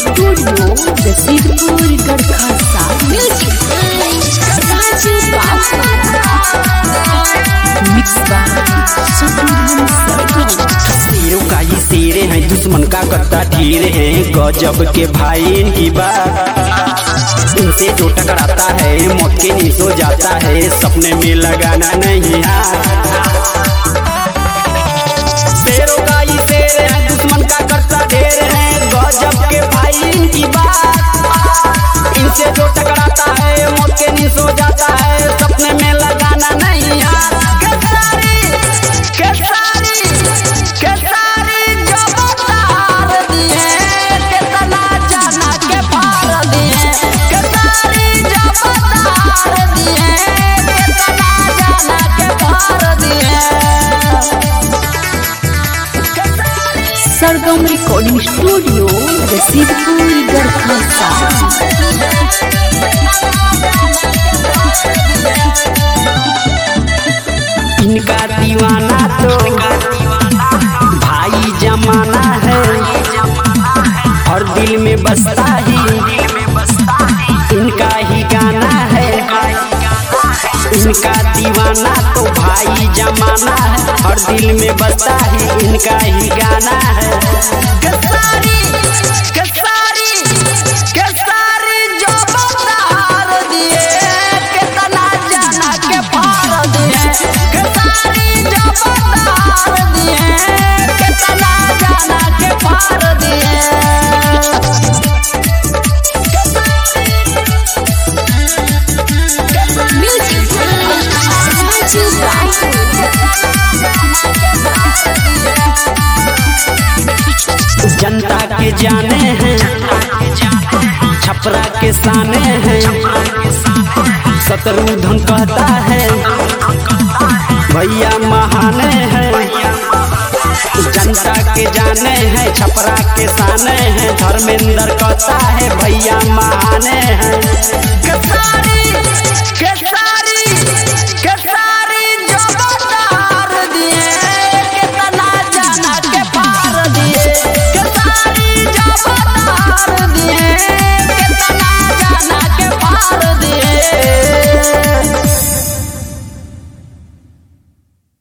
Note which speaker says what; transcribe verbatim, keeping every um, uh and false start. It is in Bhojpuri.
Speaker 1: Studio Rasidpur Garhkhasa music Raju mix
Speaker 2: शेरों का ये शेरे हैं, दुश्मन का करता ढेर है। गजब के भाई इनकी बात, इनसे जो टकराता है मौत के नीच हो जाता है। सपने में लगाना नहीं शेरों का ये शेर है, दुश्मन का करता ढेर है। गजब के भाई इनकी बात, इनसे जो टकराता है मौत के नीच हो जाता है। सपने में लगाना नहीं
Speaker 1: सरगम रिकॉर्डिंग स्टूडियो रसीदपुर गढ़खासा।
Speaker 2: इनका दीवाना तो भाई जमाना है, और दिल में बसता ही इनका ही गाना है। इनका दीवाना तो भाई जमाना है, और दिल में बसता ही इनका ही गाना है। केसारी केसारी केसारी जो बता दिए, कितना जाना के पार दिए। केसारी जो बता दिए, कितना जाना के पार दिए। जनता के जाने हैं, छपरा के साने हैं। शत्रुघ्न कहता है भैया महाने हैं। जनता के जाने हैं, छपरा के साने हैं। धर्मेंद्र कहता है भैया महाने हैं। केसारी केसारी